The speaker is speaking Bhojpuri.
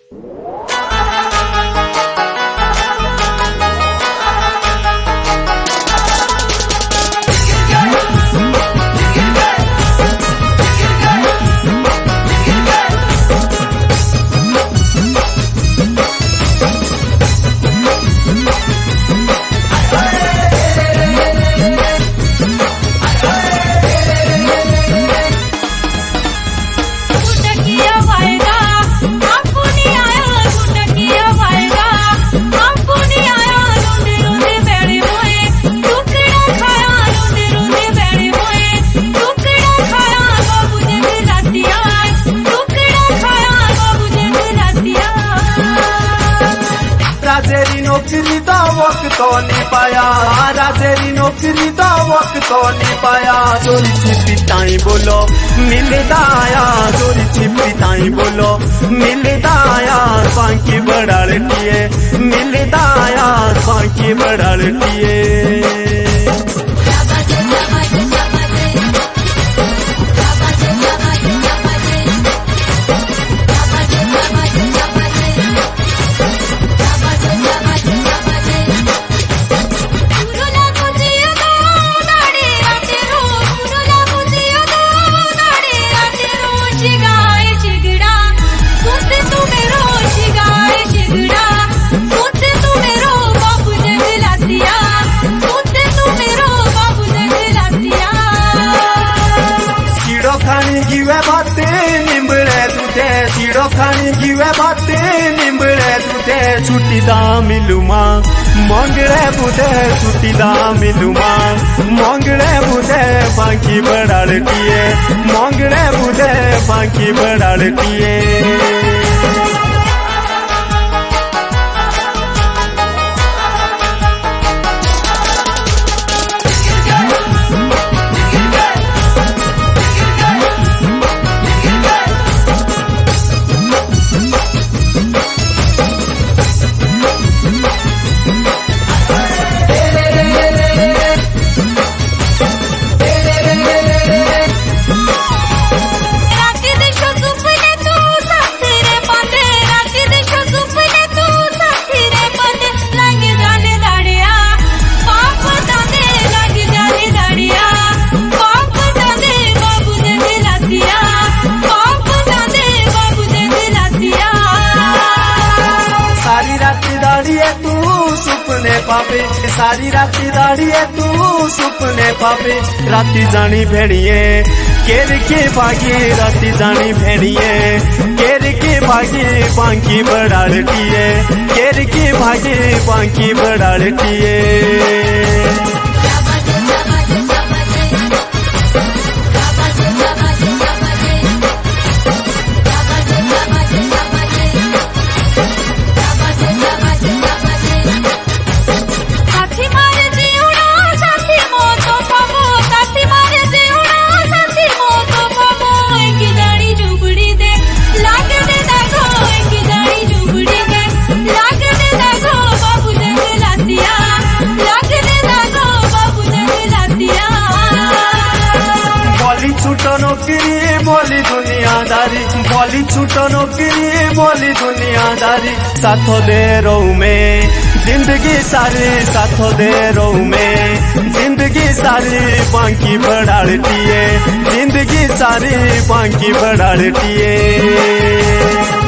राजेरी नौकरी दा वक्त तो नहीं पाया, राजेरी नौकरी दा वक्त तो नहीं पाया। चोरी छिपी ताई बोलो मिलदा आया, चोरी छिपी ताई बोलो मिलदा आया। बांकी बड़ाड़िए मिलदा आया, बांकी बड़ाड़िए। बाते निम्बड़े तुझे सीड़ो खानी गिवे बाते निम्बड़े तुझे। छुट्टी दा मिलूमा मंगड़े बुधे, छुट्टी दा मिलूमा मंगड़े बुधे। बांकी बड़ाड़िए मंगड़े बुधे, बांकी बड़ाड़िए। सुपने पापे सारी राती दाड़िए तू सुपने पापे। राती जानी भेड़िए केर के भागे, राती जानी भेड़िए केर के भागे। बांकी बड़ाड़िए केर के भागे, बांकी बड़ाड़िए। छूटो नौकरी बोली दुनियादारी, बोली छूटो नौकरी बोली दुनियादारी। साथों दे रहूं में जिंदगी सारी, साथों दे रहूं में जिंदगी सारी। बांकी बड़ाड़िए जिंदगी सारी, बांकी बड़ाड़िए।